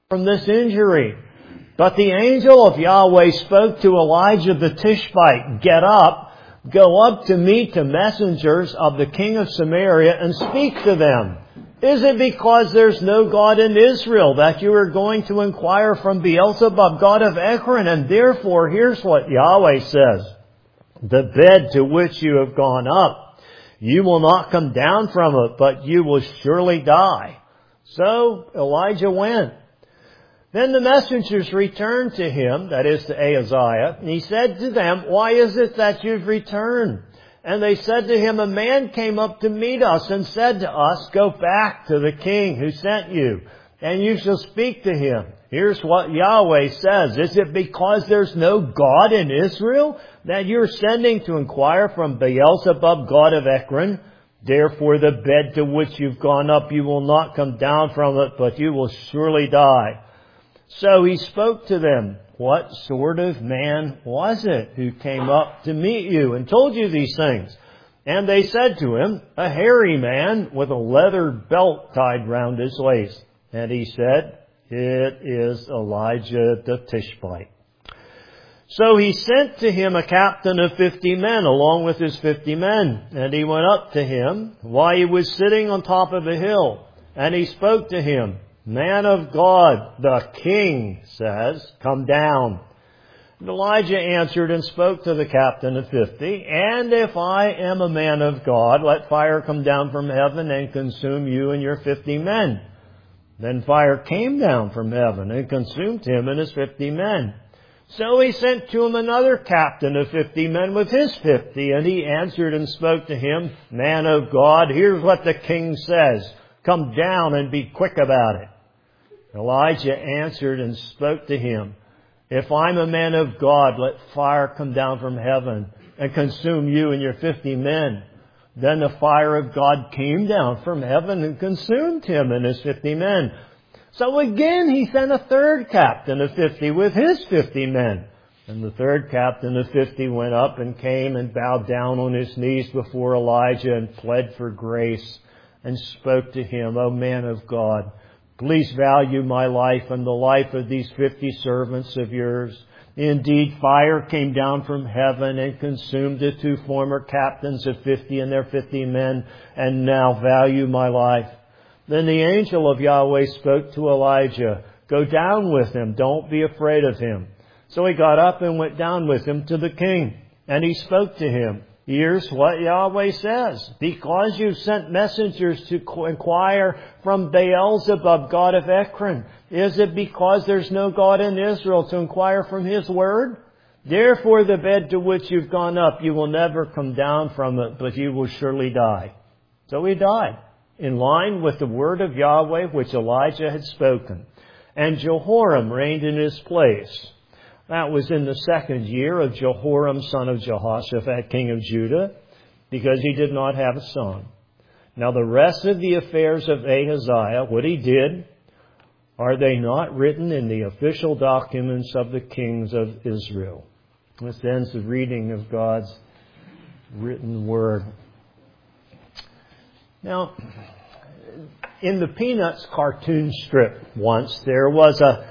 from this injury. But the angel of Yahweh spoke to Elijah the Tishbite, "Get up, go up to meet the messengers of the king of Samaria and speak to them. Is it because there's no God in Israel that you are going to inquire from Beelzebub, god of Ekron? And therefore, here's what Yahweh says. The bed to which you have gone up, you will not come down from it, but you will surely die." So Elijah went. Then the messengers returned to him, that is to Ahaziah, and he said to them, "Why is it that you've returned?" And they said to him, "A man came up to meet us and said to us, 'Go back to the king who sent you, and you shall speak to him.' Here's what Yahweh says. Is it because there's no God in Israel that you're sending to inquire from Beelzebub, god of Ekron? Therefore the bed to which you've gone up, you will not come down from it, but you will surely die." So he spoke to them. "What sort of man was it who came up to meet you and told you these things?" And they said to him, "A hairy man with a leather belt tied round his waist." And he said, "It is Elijah the Tishbite." So he sent to him a captain of 50 men along with his 50 men. And he went up to him while he was sitting on top of a hill. And he spoke to him, "Man of God, the king says, come down." And Elijah answered and spoke to the captain of 50, "And if I am a man of God, let fire come down from heaven and consume you and your 50 men. Then fire came down from heaven and consumed him and his 50 men. So he sent to him another captain of 50 men with his 50, and he answered and spoke to him, "Man of God, here's what the king says. Come down and be quick about it." Elijah answered and spoke to him, "If I'm a man of God, let fire come down from heaven and consume you and your 50 men. Then the fire of God came down from heaven and consumed him and his 50 men. So again he sent a third captain of 50 with his 50 men. And the third captain of 50 went up and came and bowed down on his knees before Elijah and pled for grace and spoke to him, 'O man of God, please value my life and the life of these 50 servants of yours.' Indeed, fire came down from heaven and consumed the 2 former captains of 50 and their 50 men, and now value my life." Then the angel of Yahweh spoke to Elijah, "Go down with him, don't be afraid of him." So he got up and went down with him to the king, and he spoke to him, "Here's what Yahweh says. Because you've sent messengers to inquire from Beelzebub, god of Ekron, is it because there's no God in Israel to inquire from his word? Therefore the bed to which you've gone up, you will never come down from it, but you will surely die." So he died, in line with the word of Yahweh which Elijah had spoken. And Jehoram reigned in his place. That was in the 2nd year of Jehoram, son of Jehoshaphat, king of Judah, because he did not have a son. Now the rest of the affairs of Ahaziah, what he did, are they not written in the official documents of the kings of Israel? This ends the reading of God's written word. Now, in the Peanuts cartoon strip once, there was a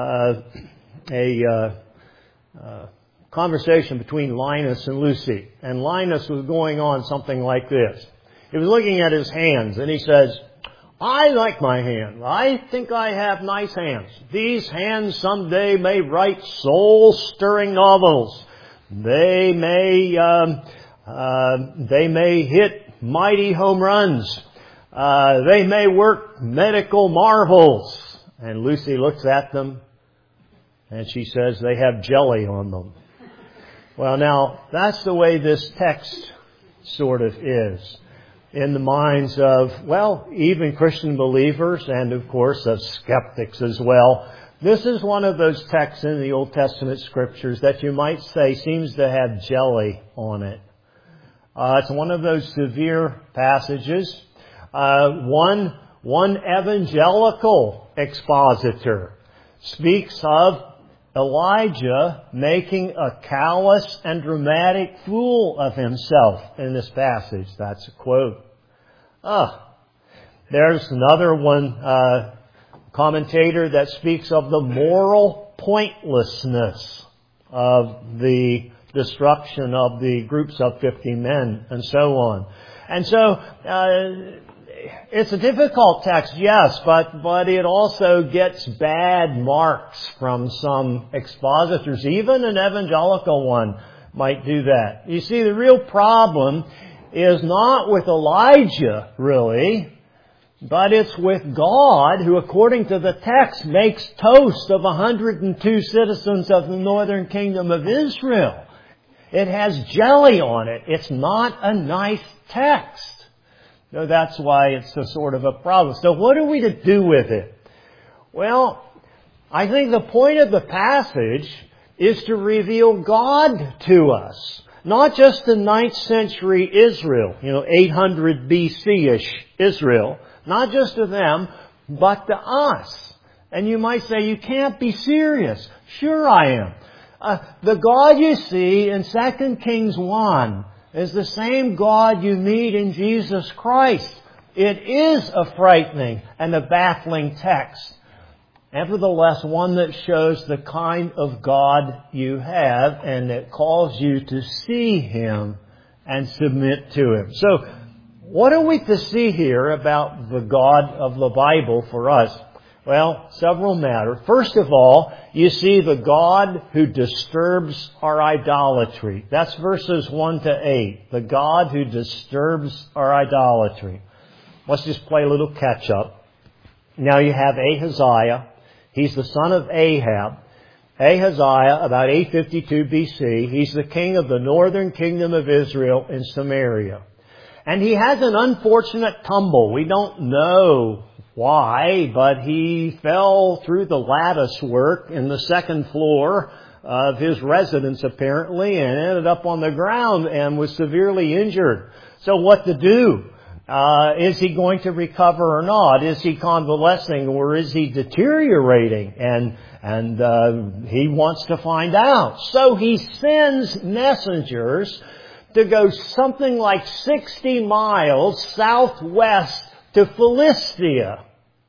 conversation between Linus and Lucy. And Linus was going on something like this. He was looking at his hands and he says, "I like my hands. I think I have nice hands. These hands someday may write soul-stirring novels. They may hit mighty home runs. They may work medical marvels." And Lucy looks at them and she says, "They have jelly on them." Well, now, that's the way this text sort of is in the minds of, well, even Christian believers and, of course, of skeptics as well. This is one of those texts in the Old Testament scriptures that you might say seems to have jelly on it. It's one of those severe passages. One evangelical expositor speaks of Elijah making a callous and dramatic fool of himself in this passage. That's a quote. There's another one commentator that speaks of the moral pointlessness of the destruction of the groups of 50 men and so on. And so, it's a difficult text, yes, but it also gets bad marks from some expositors. Even an evangelical one might do that. You see, the real problem is not with Elijah, really, but it's with God, who, according to the text, makes toast of 102 citizens of the northern kingdom of Israel. It has jelly on it. It's not a nice text. So that's why it's a sort of a problem. So what are we to do with it? Well, I think the point of the passage is to reveal God to us. Not just the 9th century Israel, 800 BC-ish Israel. Not just to them, but to us. And you might say, you can't be serious. Sure I am. The God you see in 2 Kings 1 is the same God you meet in Jesus Christ. It is a frightening and a baffling text. Nevertheless, one that shows the kind of God you have and that calls you to see Him and submit to Him. So, what are we to see here about the God of the Bible for us? Well, several matter. First of all, you see the God who disturbs our idolatry. That's verses 1 to 8. The God who disturbs our idolatry. Let's just play a little catch up. Now you have Ahaziah. He's the son of Ahab. Ahaziah, about 852 BC. He's the king of the northern kingdom of Israel in Samaria. And he has an unfortunate tumble. We don't know why, but he fell through the lattice work in the second floor of his residence, apparently, and ended up on the ground and was severely injured. So what to do? Is he going to recover or not? Is he convalescing or is he deteriorating? And he wants to find out. So he sends messengers to go something like 60 miles southwest to Philistia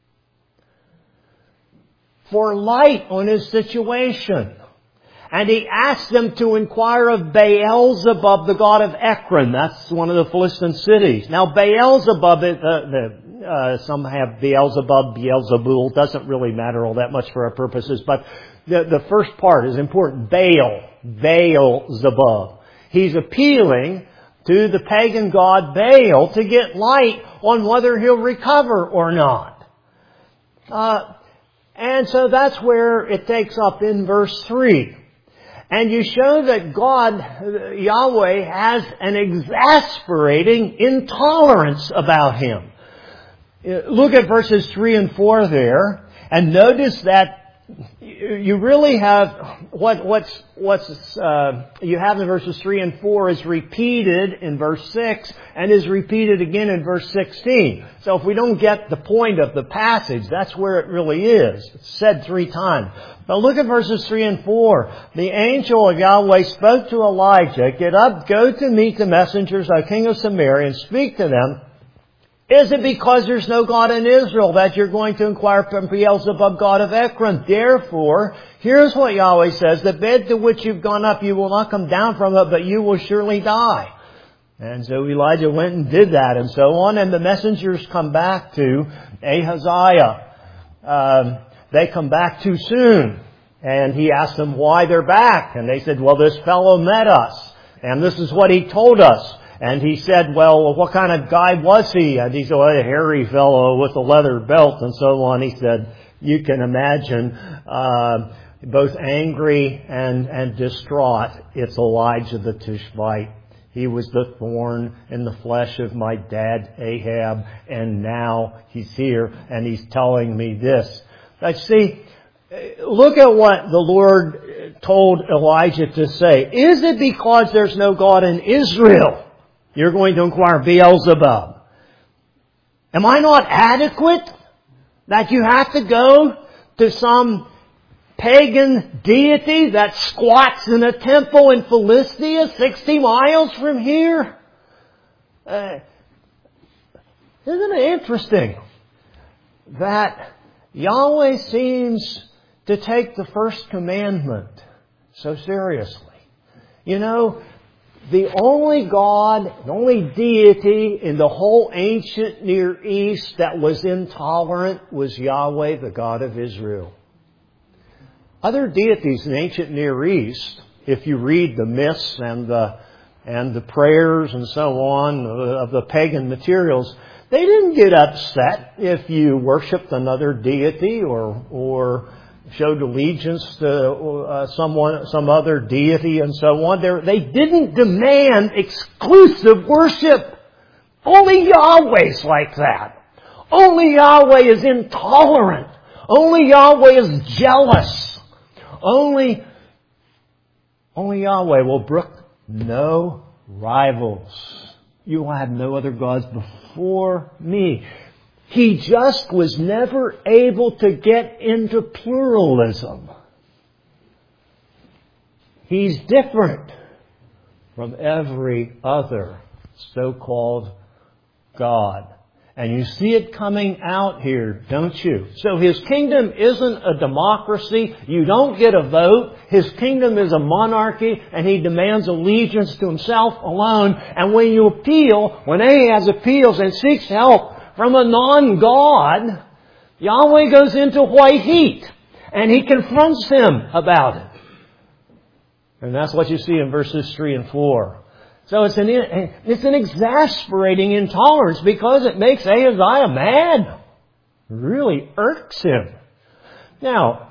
for light on his situation. And he asked them to inquire of Beelzebub, the god of Ekron. That's one of the Philistine cities. Now, Beelzebub, some have Beelzebub, Beelzebul. Doesn't really matter all that much for our purposes. But the first part is important. Beelzebub. He's appealing to the pagan god Baal to get light on whether he'll recover or not. And so that's where it takes up in verse 3. And you show that God, Yahweh, has an exasperating intolerance about him. Look at verses 3 and 4 there, and notice that you really have what's you have in verses 3 and 4 is repeated in verse 6 and is repeated again in verse 16. So if we don't get the point of the passage, that's where it really is. It's said 3 times. But look at verses 3 and 4. The angel of Yahweh spoke to Elijah, "Get up, go to meet the messengers, O king of Samaria, and speak to them. Is it because there's no God in Israel that you're going to inquire from Beelzebub, god of Ekron? Therefore, here's what Yahweh says, the bed to which you've gone up, you will not come down from it, but you will surely die." And so Elijah went and did that and so on. And the messengers come back to Ahaziah. They come back too soon. And he asked them why they're back. And they said, well, this fellow met us. And this is what he told us. And he said, well, what kind of guy was he? And he said, well, a hairy fellow with a leather belt and so on. He said, you can imagine, both angry and distraught. It's Elijah the Tishbite. He was the thorn in the flesh of my dad Ahab. And now he's here and he's telling me this. See, look at what the Lord told Elijah to say. Is it because there's no God in Israel you're going to inquire Beelzebub? Am I not adequate that you have to go to some pagan deity that squats in a temple in Philistia 60 miles from here? Isn't it interesting that Yahweh seems to take the first commandment so seriously. You know, the only God, the only deity in the whole ancient Near East that was intolerant was Yahweh, the God of Israel. Other deities in ancient Near East, if you read the myths and the prayers and so on of the pagan materials, they didn't get upset if you worshipped another deity or showed allegiance to some other deity and so on. They didn't demand exclusive worship. Only Yahweh's like that. Only Yahweh is intolerant. Only Yahweh is jealous. Only Yahweh will brook no rivals. You will have no other gods before me. He just was never able to get into pluralism. He's different from every other so-called God. And you see it coming out here, don't you? So His kingdom isn't a democracy. You don't get a vote. His kingdom is a monarchy, and He demands allegiance to Himself alone. And when you appeal, when Ahaz appeals and seeks help from a non-God, Yahweh goes into white heat, and He confronts him about it. And that's what you see in verses 3 and 4. So it's an exasperating intolerance because it makes Ahaziah mad. It really irks him. Now,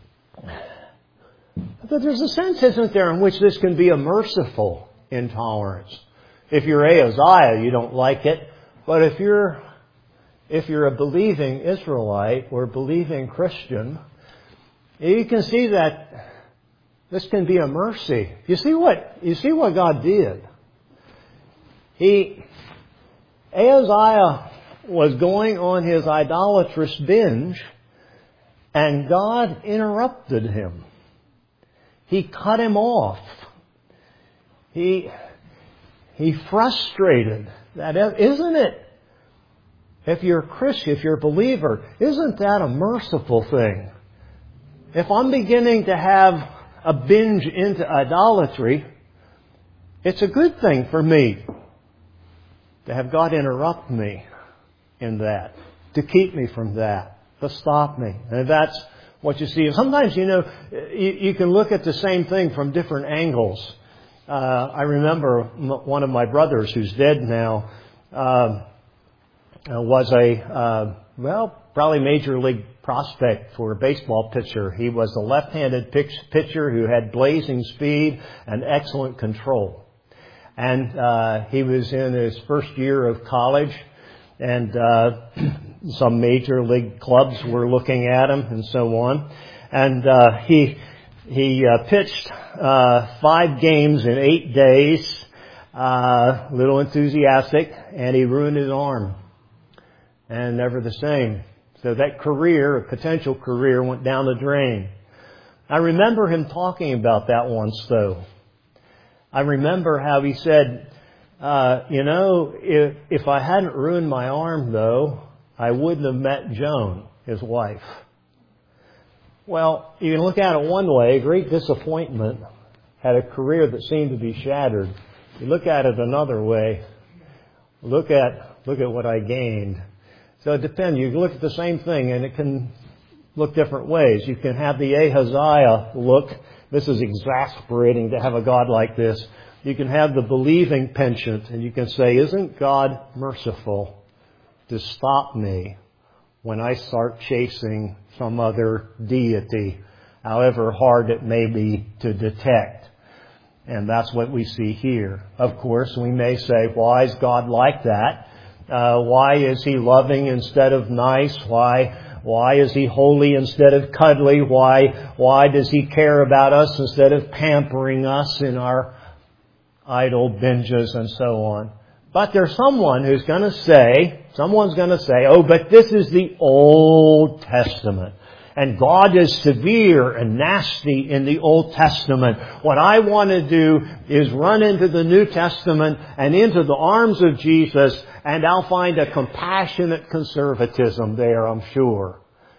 but there's a sense, isn't there, in which this can be a merciful intolerance. If you're Ahaziah, you don't like it. But if you're a believing Israelite or believing Christian, you can see that this can be a mercy. You see what God did. Ahaziah was going on his idolatrous binge, and God interrupted him. He cut him off. He frustrated that. Isn't it? If you're a Christian, if you're a believer, isn't that a merciful thing? If I'm beginning to have a binge into idolatry, it's a good thing for me to have God interrupt me in that, to keep me from that, to stop me. And that's what you see. And sometimes, you can look at the same thing from different angles. I remember one of my brothers, who's dead now, was probably major league prospect for a baseball pitcher. He was a left-handed pitcher who had blazing speed and excellent control. And he was in his first year of college, and some major league clubs were looking at him and so on. And he pitched 5 games in 8 days, a little enthusiastic, and he ruined his arm. And never the same. So that career, a potential career, went down the drain. I remember him talking about that once, though. I remember how he said, if I hadn't ruined my arm, though, I wouldn't have met Joan, his wife. Well, you can look at it one way, great disappointment, had a career that seemed to be shattered. You look at it another way, look at what I gained. So it depends. You can look at the same thing, and it can look different ways. You can have the Ahaziah look. This is exasperating to have a God like this. You can have the believing penchant, and you can say, isn't God merciful to stop me when I start chasing some other deity, however hard it may be to detect? And that's what we see here. Of course, we may say, why is God like that? Why is He loving instead of nice? Why is He holy instead of cuddly? Why does He care about us instead of pampering us in our idol binges and so on? But there's someone's going to say, oh, but this is the Old Testament. And God is severe and nasty in the Old Testament. What I want to do is run into the New Testament and into the arms of Jesus, and I'll find a compassionate conservatism there, I'm sure.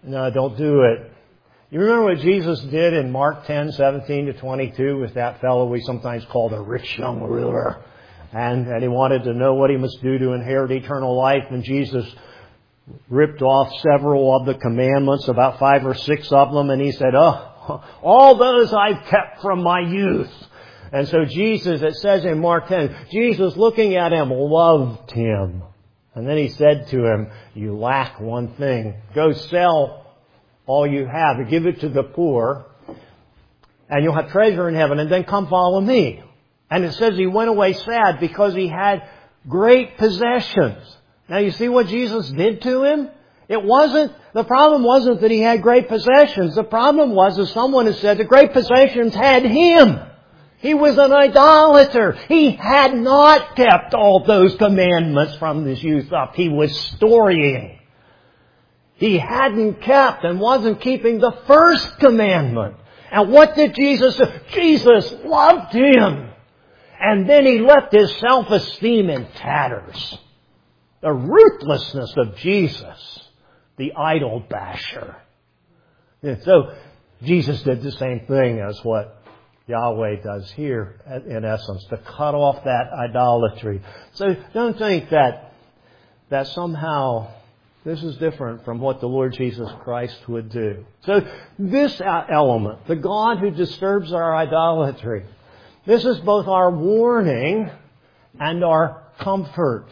No, don't do it. You remember what Jesus did in Mark 10:17-22 with that fellow we sometimes call the rich young ruler? And he wanted to know what he must do to inherit eternal life. And Jesus ripped off several of the commandments, about 5 or 6 of them. And he said, all those I've kept from my youth. And so Jesus, it says in Mark 10, Jesus looking at him loved him. And then he said to him, you lack one thing. Go sell all you have and give it to the poor, and you'll have treasure in heaven, and then come follow me. And it says he went away sad because he had great possessions. Now you see what Jesus did to him? The problem wasn't that he had great possessions. The problem was, as someone has said, the great possessions had him. He was an idolater. He had not kept all those commandments from his youth up. He was storying. He hadn't kept and wasn't keeping the first commandment. And what did Jesus do? Jesus loved him. And then he left his self-esteem in tatters. The ruthlessness of Jesus, the idol basher. And so Jesus did the same thing as what Yahweh does here, in essence, to cut off that idolatry. So don't think that somehow this is different from what the Lord Jesus Christ would do. So this element, the God who disturbs our idolatry, this is both our warning and our comfort.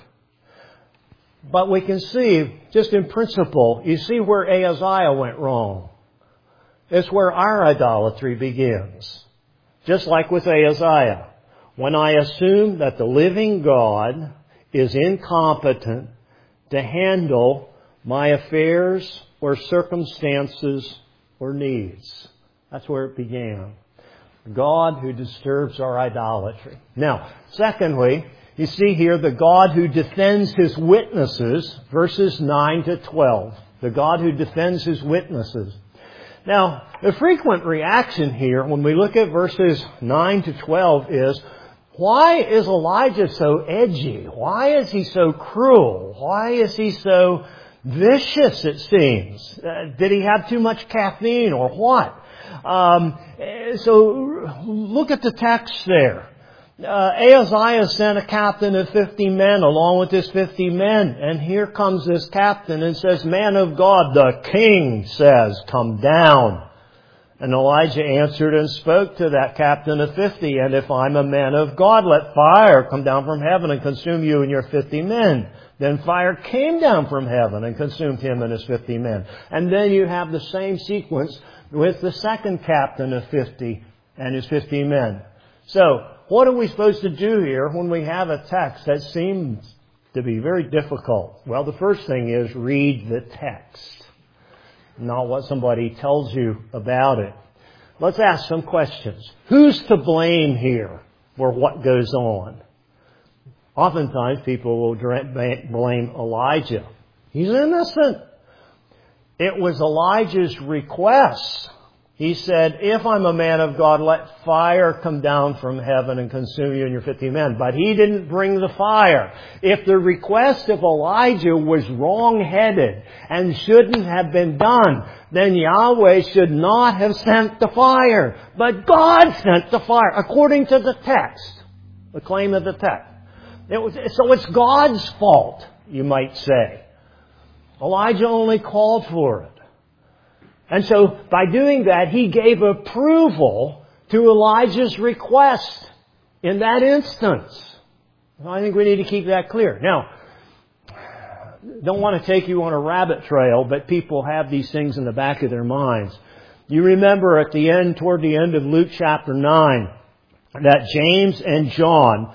But we can see, just in principle, you see where Ahaziah went wrong. It's where our idolatry begins. Just like with Ahaziah. When I assume that the living God is incompetent to handle my affairs or circumstances or needs. That's where it began. God who disturbs our idolatry. Now, secondly, you see here the God who defends His witnesses, verses 9-12. The God who defends His witnesses. Now, the frequent reaction here when we look at verses 9-12 is, why is Elijah so edgy? Why is he so cruel? Why is he so vicious, it seems? Did he have too much caffeine or what? So look at the text there. Ahaziah sent a captain of 50 men along with his 50 men. And here comes this captain and says, man of God, the king says, come down. And Elijah answered and spoke to that captain of 50, and if I'm a man of God, let fire come down from heaven and consume you and your 50 men. Then fire came down from heaven and consumed him and his 50 men. And then you have the same sequence with the second captain of 50 and his 50 men. So, what are we supposed to do here when we have a text that seems to be very difficult? Well, the first thing is read the text, not what somebody tells you about it. Let's ask some questions. Who's to blame here for what goes on? Oftentimes people will blame Elijah. He's innocent. It was Elijah's request. He said, if I'm a man of God, let fire come down from heaven and consume you and your 50 men. But he didn't bring the fire. If the request of Elijah was wrong-headed and shouldn't have been done, then Yahweh should not have sent the fire. But God sent the fire, according to the text, the claim of the text. So it's God's fault, you might say. Elijah only called for it. And so, by doing that, he gave approval to Elijah's request in that instance. I think we need to keep that clear. Now, don't want to take you on a rabbit trail, but people have these things in the back of their minds. You remember toward the end of Luke chapter 9, that James and John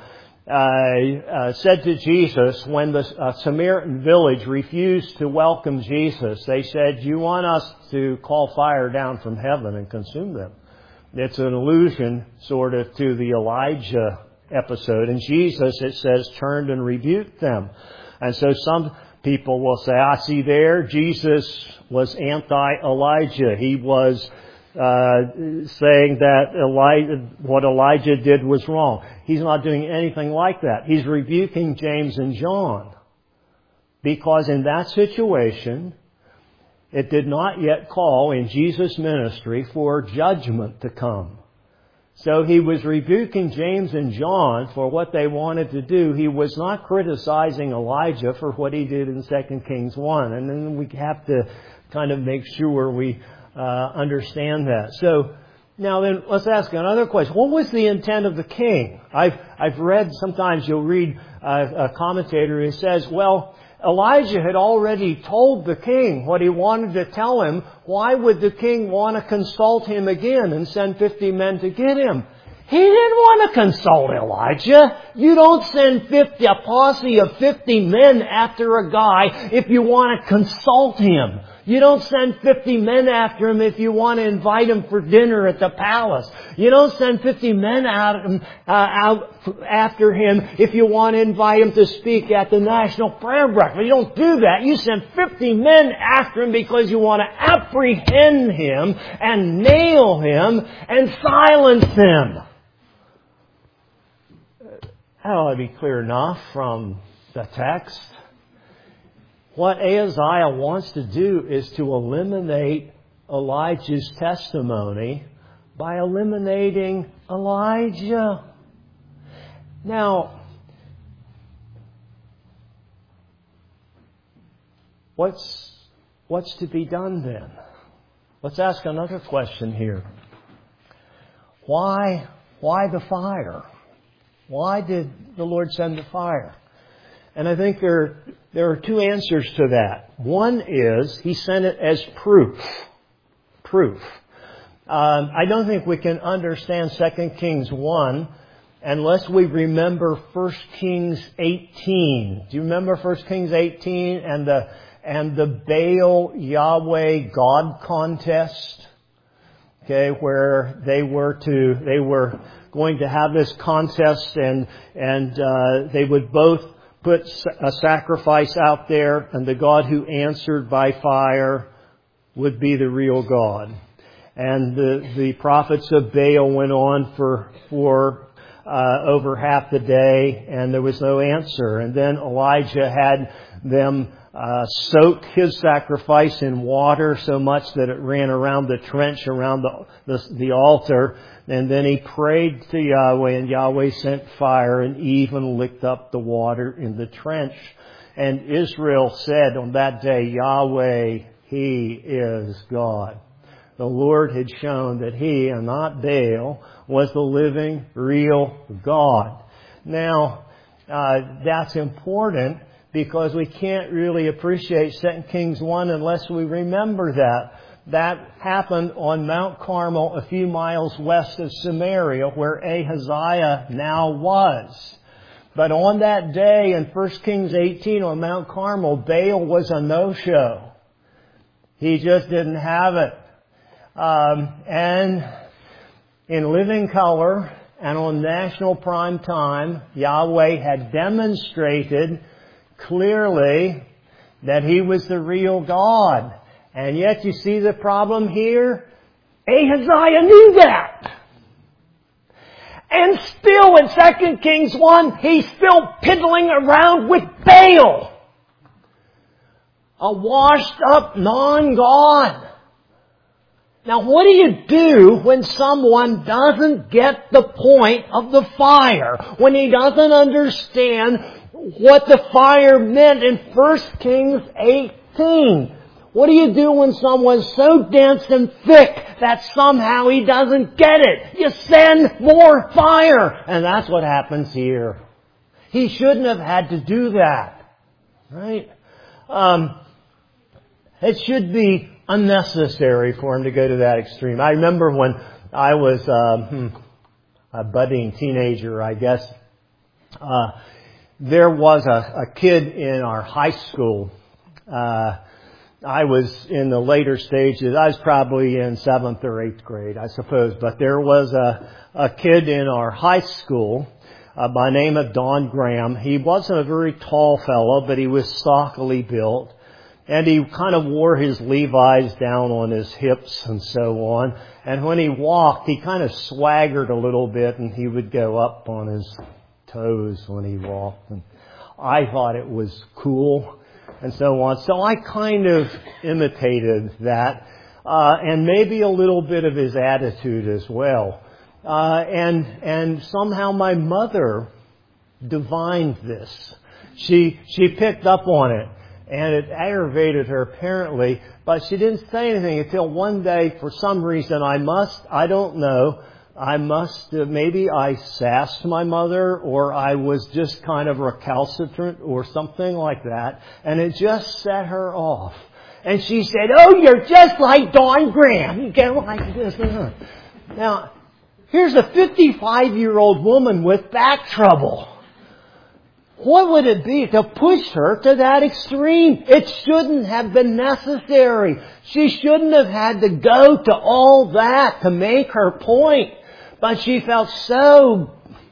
said to Jesus, when the Samaritan village refused to welcome Jesus, they said, you want us to call fire down from heaven and consume them? It's an allusion sort of to the Elijah episode. And Jesus, it says, turned and rebuked them. And so some people will say, see there, Jesus was anti-Elijah. He was saying that what Elijah did was wrong. He's not doing anything like that. He's rebuking James and John. Because in that situation, it did not yet call in Jesus' ministry for judgment to come. So he was rebuking James and John for what they wanted to do. He was not criticizing Elijah for what he did in 2 Kings 1. And then we have to kind of make sure we understand that. So now then, let's ask another question. What was the intent of the king? I've read, sometimes you'll read a commentator who says, well, Elijah had already told the king what he wanted to tell him. Why would the king want to consult him again and send 50 men to get him? He didn't want to consult Elijah. You don't send a posse of 50 men after a guy if you want to consult him. You don't send 50 men after him if you want to invite him for dinner at the palace. You don't send 50 men out after him if you want to invite him to speak at the National Prayer Breakfast. You don't do that. You send 50 men after him because you want to apprehend him and nail him and silence him. That ought to be clear enough from the text. What Ahaziah wants to do is to eliminate Elijah's testimony by eliminating Elijah. Now, what's to be done then? Let's ask another question here. Why the fire? Why did the Lord send the fire? And I think there are two answers to that. One is He sent it as proof. Proof. I don't think we can understand 2 Kings 1 unless we remember 1 Kings 18. Do you remember 1 Kings 18 and the Baal Yahweh God contest? Okay, where they were going to have this contest and they would both put a sacrifice out there, and the God who answered by fire would be the real God. And the prophets of Baal went on for over half the day, and there was no answer. And then Elijah had them soak his sacrifice in water so much that it ran around the trench around the altar. And then he prayed to Yahweh, and Yahweh sent fire and even licked up the water in the trench. And Israel said on that day, Yahweh, He is God. The Lord had shown that He, and not Baal, was the living, real God. Now, that's important because we can't really appreciate 2 Kings 1 unless we remember that. That happened on Mount Carmel, a few miles west of Samaria, where Ahaziah now was. But on that day in 1 Kings 18 on Mount Carmel, Baal was a no-show. He just didn't have it. And in living color and on national prime time, Yahweh had demonstrated clearly that He was the real God. And yet you see the problem here? Ahaziah knew that. And still in 2 Kings 1, he's still piddling around with Baal. A washed up non-God. Now what do you do when someone doesn't get the point of the fire? When he doesn't understand what the fire meant in 1 Kings 18? What do you do when someone's so dense and thick that somehow he doesn't get it? You send more fire. And that's what happens here. He shouldn't have had to do that. Right? It should be unnecessary for him to go to that extreme. I remember when I was a budding teenager, I guess. There was a kid in our high school. I was in the later stages. I was probably in 7th or 8th grade, I suppose. But there was a kid in our high school by name of Don Graham. He wasn't a very tall fellow, but he was stockily built. And he kind of wore his Levi's down on his hips and so on. And when he walked, he kind of swaggered a little bit, and he would go up on his toes when he walked. And I thought it was cool. and so on. So I kind of imitated that, and maybe a little bit of his attitude as well. And somehow my mother divined this. She picked up on it, and it aggravated her apparently, but she didn't say anything until one day, for some reason, I don't know, maybe I sassed my mother, or I was just kind of recalcitrant or something like that, and it just set her off. And she said, "Oh, you're just like Don Graham. You get like this." Now, here's a 55-year-old woman with back trouble. What would it be to push her to that extreme? It shouldn't have been necessary. She shouldn't have had to go to all that to make her point. But she felt so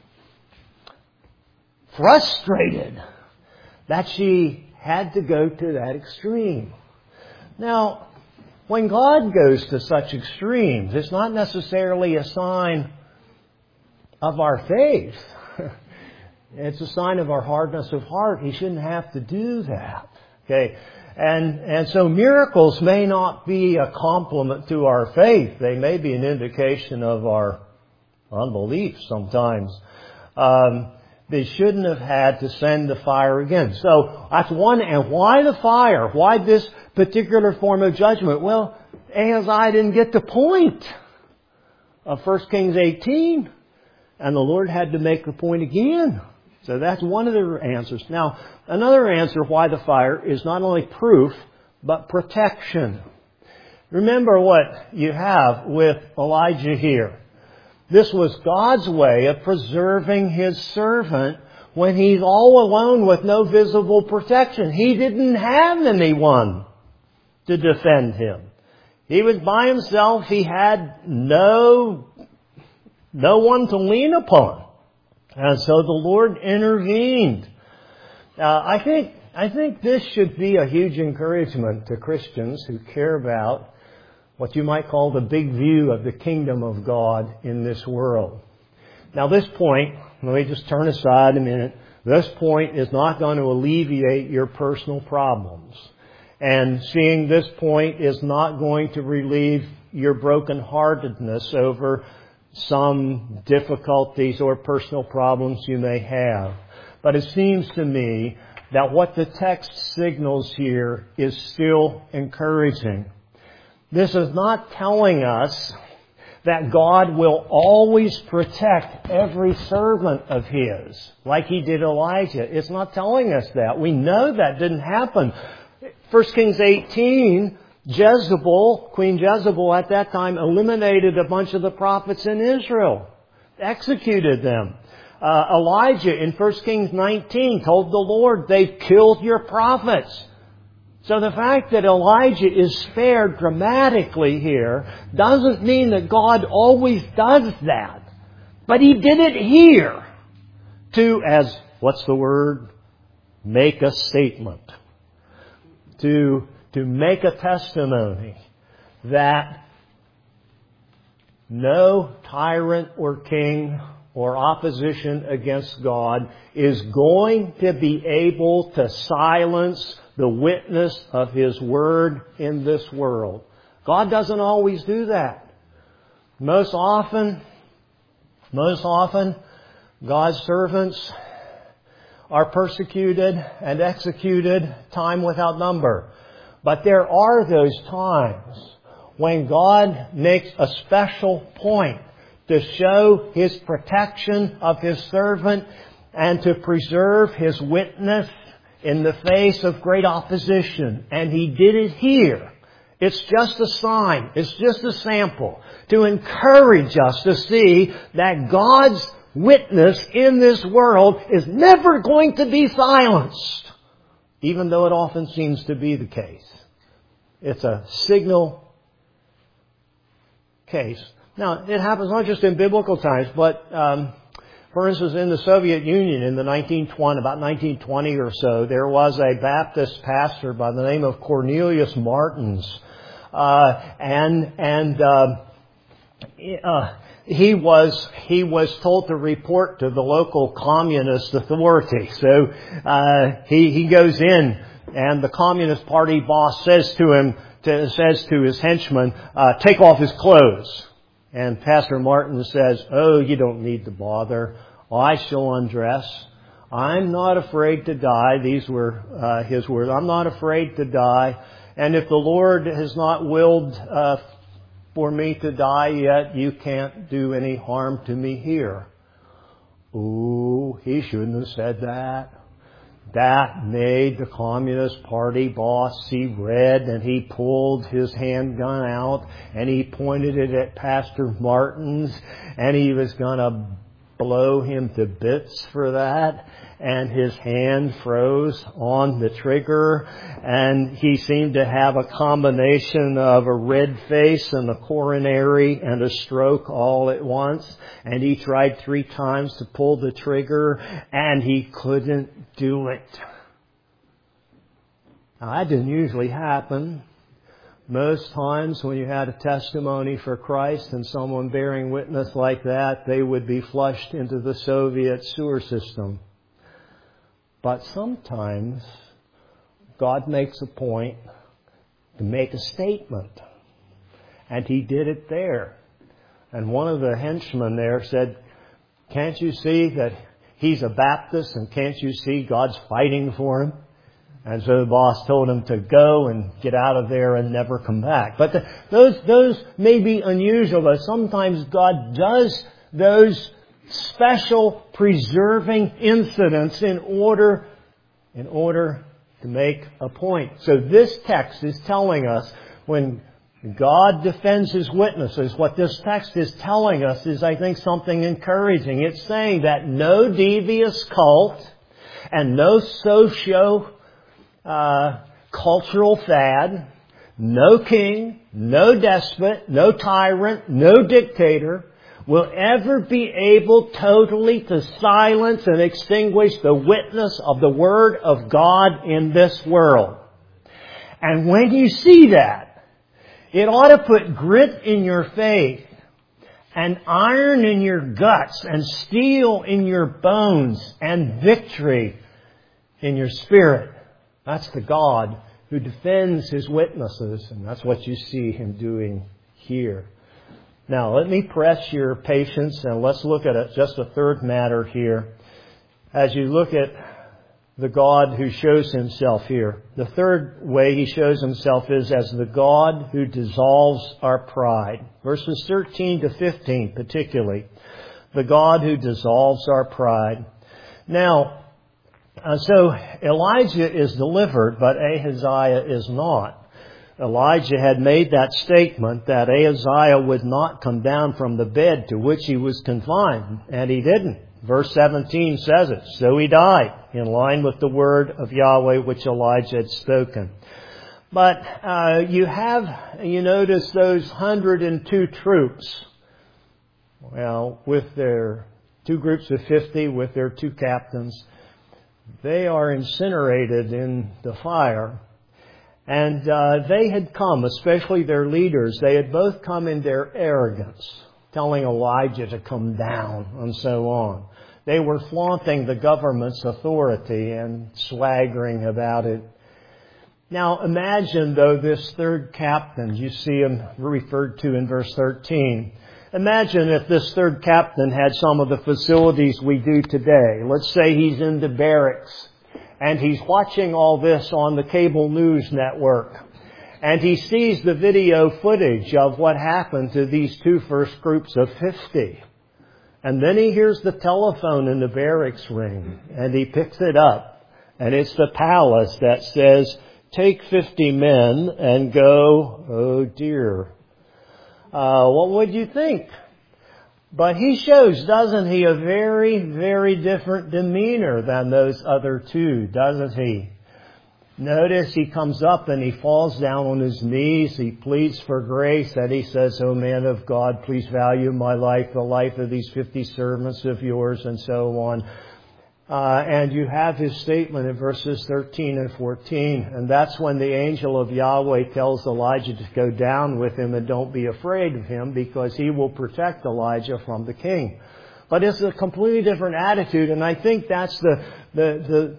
frustrated that she had to go to that extreme. Now, when God goes to such extremes, it's not necessarily a sign of our faith. It's a sign of our hardness of heart. He shouldn't have to do that. Okay. And so miracles may not be a compliment to our faith. They may be an indication of our unbelief sometimes. They shouldn't have had to send the fire again. So that's one. And why the fire? Why this particular form of judgment? Well, Ahaziah didn't get the point of 1 Kings 18. And the Lord had to make the point again. So that's one of the answers. Now, another answer why the fire is not only proof, but protection. Remember what you have with Elijah here. This was God's way of preserving His servant when he's all alone with no visible protection. He didn't have anyone to defend him. He was by himself. He had no one to lean upon. And so the Lord intervened. I think this should be a huge encouragement to Christians who care about what you might call the big view of the kingdom of God in this world. Now this point, let me just turn aside a minute. This point is not going to alleviate your personal problems. And seeing this point is not going to relieve your brokenheartedness over some difficulties or personal problems you may have. But it seems to me that what the text signals here is still encouraging. This is not telling us that God will always protect every servant of His, like He did Elijah. It's not telling us that. We know that didn't happen. 1 Kings 18, Queen Jezebel at that time eliminated a bunch of the prophets in Israel, executed them. Elijah in 1 Kings 19 told the Lord, "They've killed your prophets." So the fact that Elijah is spared dramatically here doesn't mean that God always does that. But He did it here to, make a statement. To make a testimony that no tyrant or king or opposition against God is going to be able to silence the witness of His Word in this world. God doesn't always do that. Most often, God's servants are persecuted and executed time without number. But there are those times when God makes a special point to show His protection of His servant and to preserve His witness in the face of great opposition. And He did it here. It's just a sign. It's just a sample to encourage us to see that God's witness in this world is never going to be silenced, even though it often seems to be the case. It's a signal case. Now, it happens not just in biblical times, but for instance, in the Soviet Union in about 1920 or so, there was a Baptist pastor by the name of Cornelius Martins, he was told to report to the local communist authority. So he goes in And the Communist Party boss says to his henchman, take off his clothes. And Pastor Martin says, oh, you don't need to bother. I shall undress. I'm not afraid to die. These were his words. I'm not afraid to die. And if the Lord has not willed for me to die yet, you can't do any harm to me here. Ooh, he shouldn't have said that. That made the Communist Party boss see red, and he pulled his handgun out and he pointed it at Pastor Martin's, and he was going to blow him to bits for that. And his hand froze on the trigger, and he seemed to have a combination of a red face and a coronary and a stroke all at once. And he tried 3 times to pull the trigger, and he couldn't do it. Now, that didn't usually happen. Most times when you had a testimony for Christ and someone bearing witness like that, they would be flushed into the Soviet sewer system. But sometimes God makes a point to make a statement. And he did it there. And one of the henchmen there said, can't you see that he's a Baptist, and can't you see God's fighting for him? And so the boss told him to go and get out of there and never come back. But those may be unusual, but sometimes God does those special preserving incidents in order to make a point. So this text is telling us when God defends His witnesses, what this text is telling us is, I think, something encouraging. It's saying that no devious cult and no cultural fad, no king, no despot, no tyrant, no dictator will ever be able totally to silence and extinguish the witness of the Word of God in this world. And when you see that, it ought to put grit in your faith and iron in your guts and steel in your bones and victory in your spirit. That's the God who defends His witnesses, and that's what you see Him doing here. Now, let me press your patience, and let's look at just a third matter here. As you look at the God who shows Himself here, the third way He shows Himself is as the God who dissolves our pride. Verses 13 to 15 particularly. The God who dissolves our pride. Now, so Elijah is delivered, but Ahaziah is not. Elijah had made that statement that Ahaziah would not come down from the bed to which he was confined, and he didn't. Verse 17 says it. So he died, in line with the word of Yahweh which Elijah had spoken. But you notice those 102 troops, well, with their 2 groups of 50, with their 2 captains, they are incinerated in the fire. And they had come, especially their leaders, they had both come in their arrogance, telling Elijah to come down and so on. They were flaunting the government's authority and swaggering about it. Now imagine, though, this third captain, you see him referred to in verse 13. Imagine if this third captain had some of the facilities we do today. Let's say he's in the barracks and he's watching all this on the cable news network. And he sees the video footage of what happened to these 2 first groups of 50. And then he hears the telephone in the barracks ring. And he picks it up. And it's the palace that says, take 50 men and go. Oh dear. What would you think? But he shows, doesn't he, a very, very different demeanor than those other 2, doesn't he? Notice he comes up and he falls down on his knees. He pleads for grace, and he says, "O man of God, please value my life, the life of these 50 servants of yours," and so on. And you have his statement in verses 13 and 14. And that's when the angel of Yahweh tells Elijah to go down with him and don't be afraid of him, because he will protect Elijah from the king. But it's a completely different attitude, and I think that's the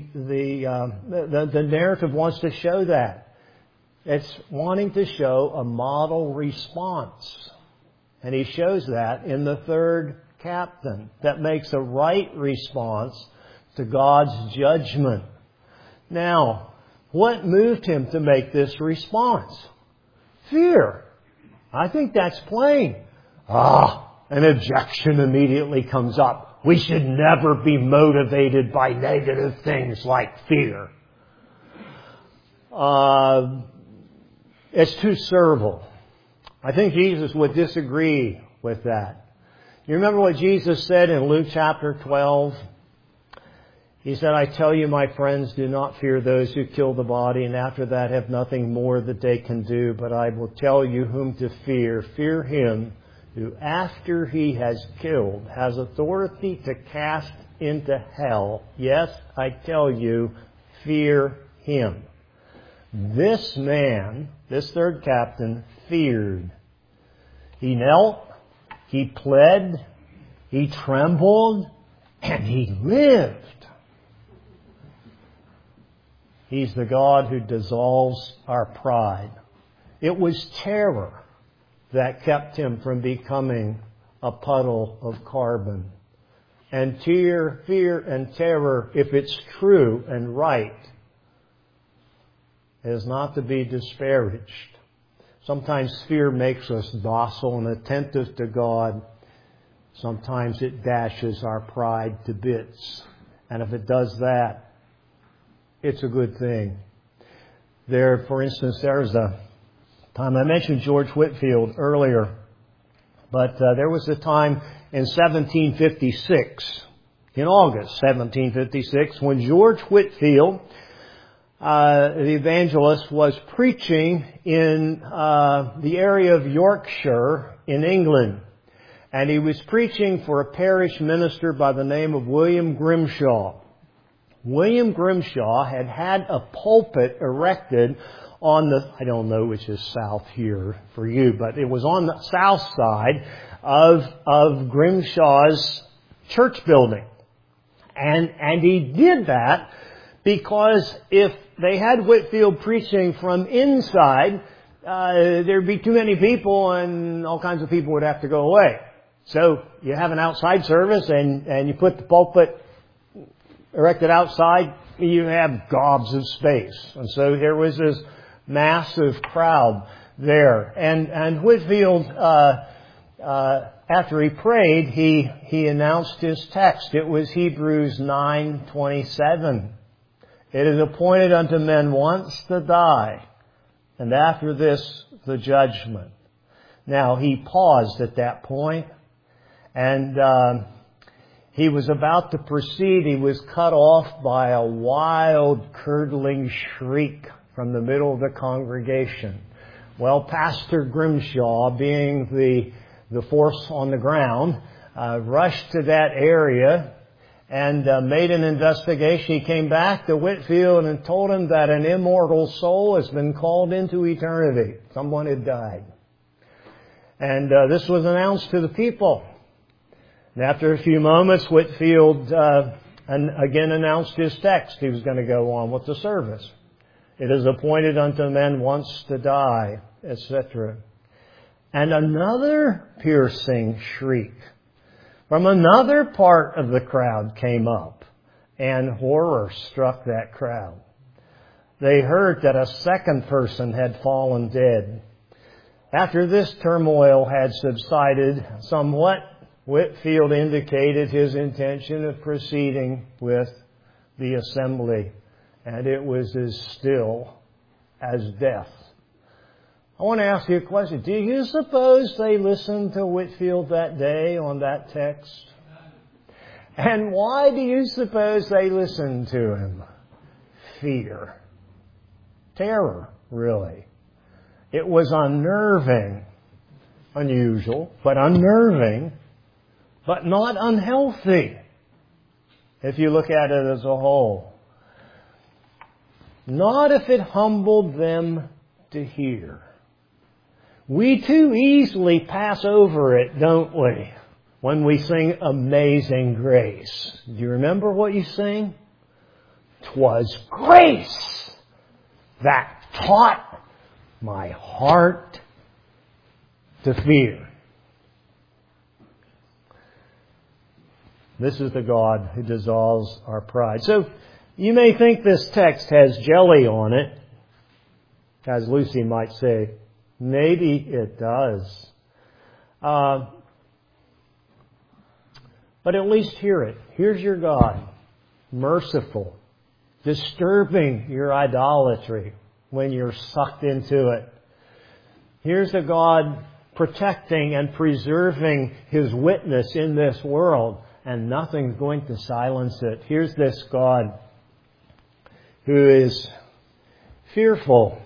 narrative wants to show that. It's wanting to show a model response. And he shows that in the third captain, that makes a right response to God's judgment. Now, what moved him to make this response? Fear. I think that's plain. An objection immediately comes up. We should never be motivated by negative things like fear. It's too servile. I think Jesus would disagree with that. You remember what Jesus said in Luke chapter 12? He said, I tell you, my friends, do not fear those who kill the body, and after that have nothing more that they can do. But I will tell you whom to fear. Fear him who, after he has killed, has authority to cast into hell. Yes, I tell you, fear him. This man, this third captain, feared. He knelt, he pled, he trembled, and he lived. He's the God who dissolves our pride. It was terror that kept him from becoming a puddle of carbon. And fear and terror, if it's true and right, is not to be disparaged. Sometimes fear makes us docile and attentive to God. Sometimes it dashes our pride to bits. And if it does that, it's a good thing. There, for instance, there's a time, I mentioned George Whitefield earlier, but there was a time in 1756, in August 1756, when George Whitefield, the evangelist, was preaching in the area of Yorkshire in England. And he was preaching for a parish minister by the name of William Grimshaw. William Grimshaw had a pulpit erected on the, I don't know which is south here for you, but it was on the south side of Grimshaw's church building. And he did that because if they had Whitefield preaching from inside, there'd be too many people and all kinds of people would have to go away. So you have an outside service and you put the pulpit erected outside, you have gobs of space. And so there was this massive crowd there. And Whitefield, after he prayed, he announced his text. It was Hebrews 9:27. It is appointed unto men once to die, and after this the judgment. Now he paused at that point, and he was about to proceed. He was cut off by a wild, curdling shriek from the middle of the congregation. Well, Pastor Grimshaw, being the force on the ground, rushed to that area and made an investigation. He came back to Whitefield and told him that an immortal soul has been called into eternity. Someone had died. And this was announced to the people. And after a few moments, Whitefield again announced his text. He was going to go on with the service. It is appointed unto men once to die, etc. And another piercing shriek from another part of the crowd came up, and horror struck that crowd. They heard that a second person had fallen dead. After this turmoil had subsided somewhat, Whitefield indicated his intention of proceeding with the assembly, and it was as still as death. I want to ask you a question. Do you suppose they listened to Whitefield that day on that text? And why do you suppose they listened to him? Fear. Terror, really. It was unnerving. Unusual, but unnerving. But not unhealthy, if you look at it as a whole. Not if it humbled them to hear. We too easily pass over it, don't we? when we sing Amazing Grace. Do you remember what you sing? 'Twas grace that taught my heart to fear. This is the God who dissolves our pride. So you may think this text has jelly on it, as Lucy might say. Maybe it does. But at least hear it. Here's your God, merciful, disturbing your idolatry when you're sucked into it. Here's a God protecting and preserving His witness in this world, and nothing's going to silence it. Here's this God who is fearful,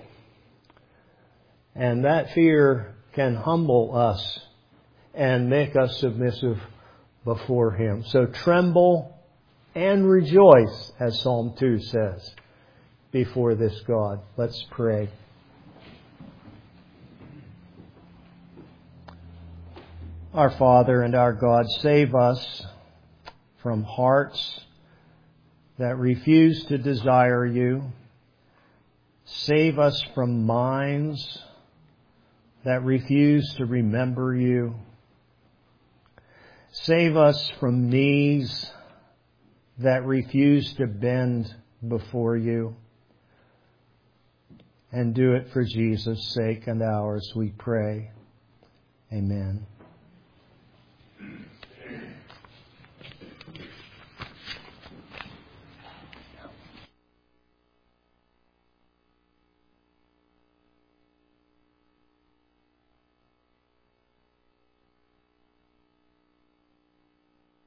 and that fear can humble us and make us submissive before Him. So tremble and rejoice, as Psalm 2 says, before this God. Let's pray. Our Father and our God, save us from hearts that refuse to desire You. Save us from minds that refuse to remember You. Save us from knees that refuse to bend before You. And do it for Jesus' sake and ours, we pray. Amen.